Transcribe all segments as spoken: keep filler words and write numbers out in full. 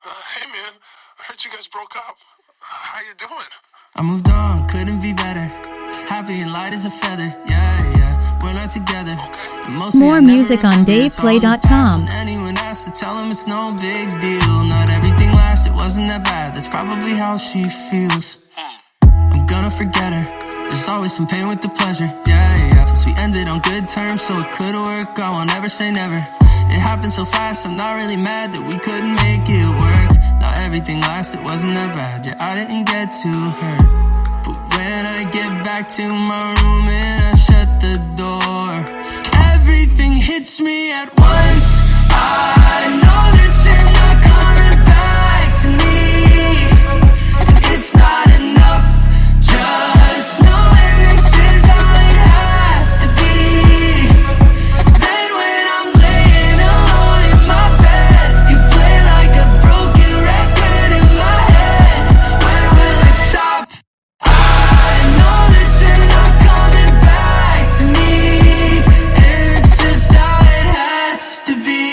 Uh, hey man, I heard you guys broke up. How you doing? I moved on, couldn't be better. Happy and light as a feather. Yeah, yeah, we're not together. More music on dave play dot com. Anyone asks to tell them it's no big deal. Not everything lasts, it wasn't that bad. That's probably how she feels. I'm gonna forget her. There's always some pain with the pleasure. Yeah, yeah, plus we ended on good terms, so it could work. I won't ever say never. It happened so fast, I'm not really mad that we couldn't make it work. Not everything lasts, it wasn't that bad. Yeah, I didn't get to her. But when I get back to my room and I shut the door, everything hits me at once. I know that you're not coming back to me. It's not enough, just knowing this is how it has to be. Then when I'm laying alone in my bed, you play like a broken record in my head. When will it stop? I know that you're not coming back to me, and it's just how it has to be.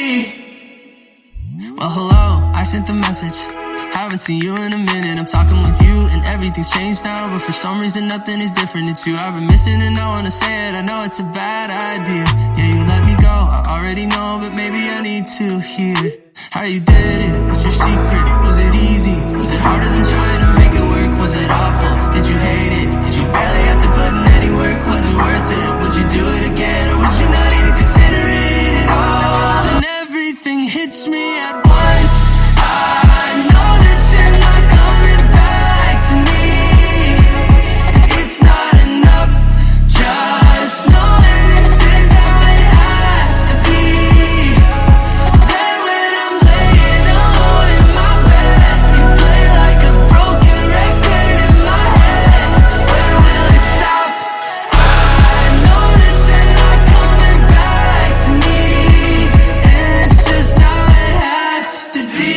Well, hello, I sent the message. Haven't seen you in a minute. I'm talking with you and everything's changed now, but for some reason nothing is different. It's you I've been missing and I wanna say it. I know it's a bad idea. Yeah, you let me go, I already know, but maybe I need to hear how you did it. What's your secret? Was it easy? Was it harder than trying to make it work? Was it awful? Did you hate it? Did you barely have to put in any work? Was it worth it? Would you do it again, or would you not even consider it at all? Then everything hits me at once. I know that you're not coming back to me. It's not enough, just knowing this is how it has to be. Then when I'm laying alone in my bed, you play like a broken record in my head. When will it stop? I know that you're not coming back to me, and it's just how it has to be.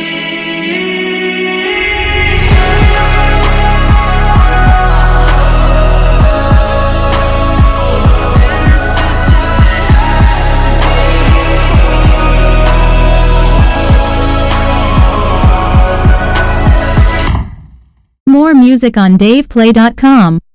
More music on dave play dot com.